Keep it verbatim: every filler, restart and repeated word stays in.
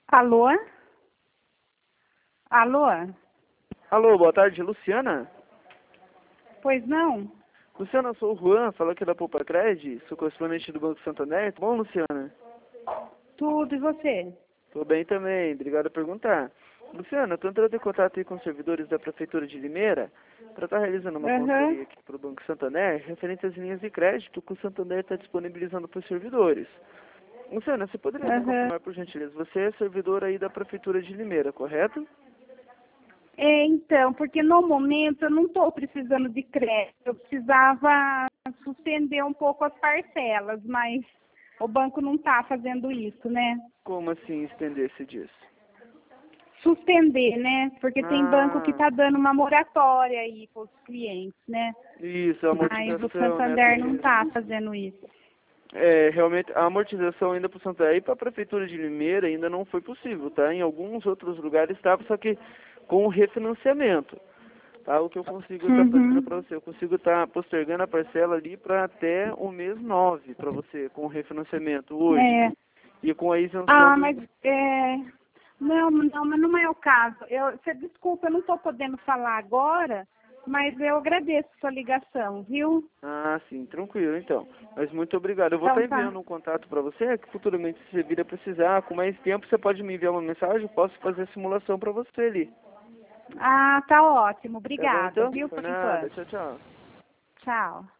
Alô? Alô? Alô, boa tarde, Luciana? Pois não? Luciana, eu sou o Juan, falo aqui da Poupa Cred, sou correspondente do Banco Santander. Tudo bom, Luciana? Tudo, e você? Tô bem também, obrigado por perguntar. Luciana, eu tô entrando em contato aí com os servidores da Prefeitura de Limeira para estar realizando uma Aham. consultoria aqui para o Banco Santander referente às linhas de crédito que o Santander está disponibilizando para os servidores. Luciana, você poderia me Aham. confirmar, por gentileza, você é servidora aí da Prefeitura de Limeira, correto? É, então, porque no momento eu não estou precisando de crédito, eu precisava suspender um pouco as parcelas, mas o banco não está fazendo isso, né? Como assim estender-se disso? Suspender, né? Porque tem banco que Ah, está dando uma moratória aí para os clientes, né? isso, a Mas o amortização, né? Santander não Porque está fazendo isso. É, realmente, a amortização ainda para o Santander e para a Prefeitura de Limeira ainda não foi possível, tá? Em alguns outros lugares estava, só que com o refinanciamento, tá? O que eu consigo estar fazendo para Uhum. você, eu consigo estar postergando a parcela ali para até o mês nove para você, com o refinanciamento hoje. É. E com a isenção Ah, do... mas é, não, não, mas não é o caso. Eu, você desculpa, eu não estou podendo falar agora, mas eu agradeço a sua ligação, viu? Ah, sim, tranquilo, então. Mas muito obrigado. Eu vou estar Então tá. enviando um contato para você, que futuramente, se você vir a precisar, com mais tempo, você pode me enviar uma mensagem, eu posso fazer a simulação para você ali. Ah, tá ótimo. Tá bom, Obrigada, então? viu, Por por nada. enquanto. Tchau, tchau. Tchau.